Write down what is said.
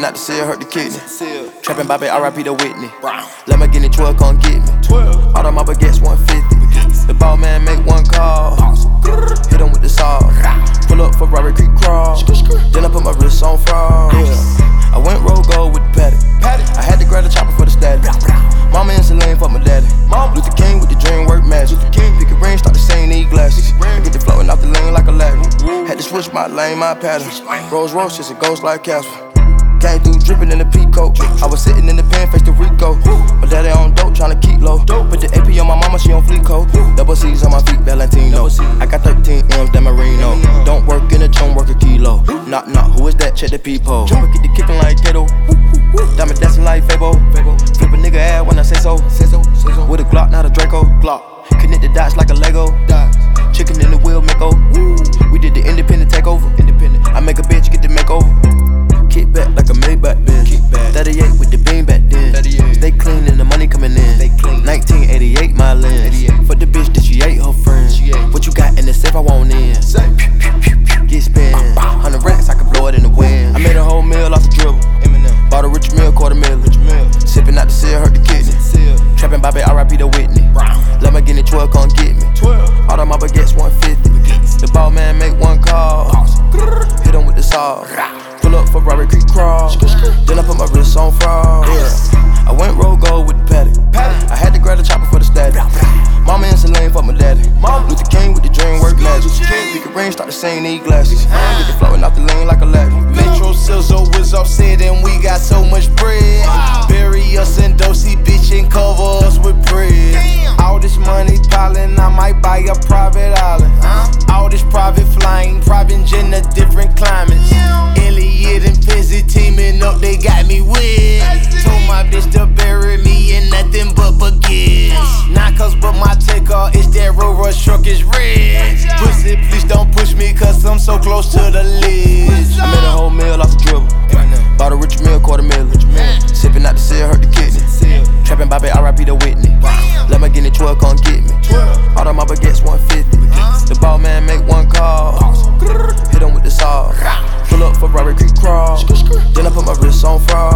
Drippin' out the seal, hurt the kidney. Trappin' Bobby, R.I.P. to Whitney. Lamborghini 12, come get me. All of my baguettes 150. The ball man make one call. Hit him with the saw. Pull up for Robert Creek crawl. Then I put my wrist on fraud. I went roll gold with the paddock. I had to grab the chopper for the static. Mama in Celine for my daddy. Luther King with the dream work magic. Pick a ring, start the same, need glasses. Get the floating off the lane like a ladder. Had to switch my lane, my pattern. Rolls Royce, just a ghost like Casper. Came through drippin' in the peacoat. I was sitting in the pen, face to Rico. My daddy on dope, tryna keep low. Put the AP on my mama, she on fleek coat. Double C's on my feet, Valentino. I got 13 M's, Dan Marino. Don't work in a chum, work a kilo. Knock, knock, who is that? Check the peephole. Get the kickin' like Kato. Diamond dancing like Fabo. Flip a nigga ass when I say so. With a Glock, not a Draco. Connect the dots like a Lego. Chicken in the wheel, Mako. We did the independent takeover. I make a bitch get the makeover. Kick back like a Maybach Benz. 38 with the beam back then. Stay clean and the money coming in. 1988 my lens. For the bitch that she ate her friend. What you got in the safe I want in? Get spent. 100 racks I can blow it in the wind. I made a whole meal off the dribble. Bought a rich meal, $250,000. Sippin' out the seal, hurt the kidney. Trappin' Bobby, R.I.P. to Whitney. Lamborghini 12, come get me. All of my baguettes 150. The ball man make one call. Hit him with the saw. Pull up for Robert Creek crawl. Then I put my wrist on fraud. I went roll gold with the paddock. I had to grab the chopper for the static. Mama in Celine for my daddy. Luther King with the dream work magic. Pick a ring, start the same, need glasses. Get the floating off the lane like a ladder. Metro Sizzle was upset and we got so much bread. Bury us in Dosey, bitch, and cover us with bread. All this money piling, I might buy a private island. All this private flying, private jet in different climates. Elliot and Fizzy teaming up, they got me wet. Told my bitch to bury me in nothing but baguettes. Not cause but my taker, it's that road rush truck is red. Pussy, please don't push me cause I'm so close to the ledge. I made a whole meal off the dribble. Bought a rich meal, $250,000. Sippin' out the seal, hurt the kidney. Trappin' Bobby, R.I.P. to Whitney. Lamborghini 12, come get me. All of my baguettes 150. The ball man make one call. Hit him with the saw. Pull up for Robert Creek crawl. Then I put my wrist on fraud.